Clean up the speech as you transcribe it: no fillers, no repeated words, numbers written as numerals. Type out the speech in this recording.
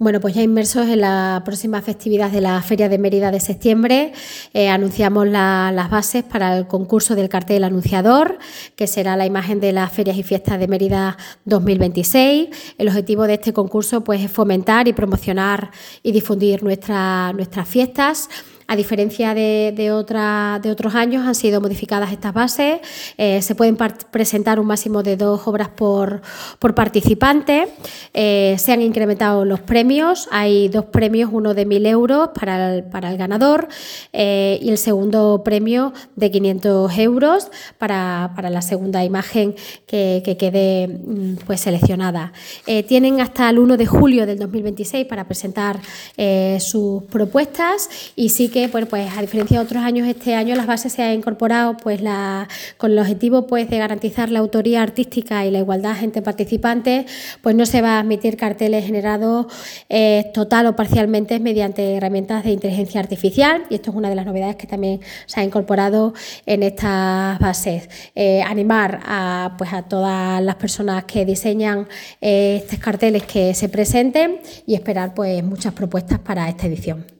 Bueno, pues ya inmersos en la próxima festividad de la Feria de Mérida de septiembre, anunciamos las bases para el concurso del cartel anunciador, que será la imagen de las Ferias y Fiestas de Mérida 2026. El objetivo de este concurso, pues, es fomentar y promocionar y difundir nuestras fiestas. A diferencia de otros años, han sido modificadas estas bases. Se pueden presentar un máximo de 2 obras por participante. Se han incrementado los premios. Hay 2 premios, uno de 1.000 euros para el ganador y el segundo premio de 500 euros para la segunda imagen que quede pues seleccionada. Tienen hasta el 1 de julio del 2026 para presentar sus propuestas, y sí que, bueno, pues a diferencia de otros años, este año las bases se han incorporado pues con el objetivo, pues, de garantizar la autoría artística y la igualdad entre participantes. Pues no se va a admitir carteles generados total o parcialmente mediante herramientas de inteligencia artificial, y esto es una de las novedades que también se ha incorporado en estas bases. Animar a todas las personas que diseñan estos carteles que se presenten, y esperar, pues, muchas propuestas para esta edición.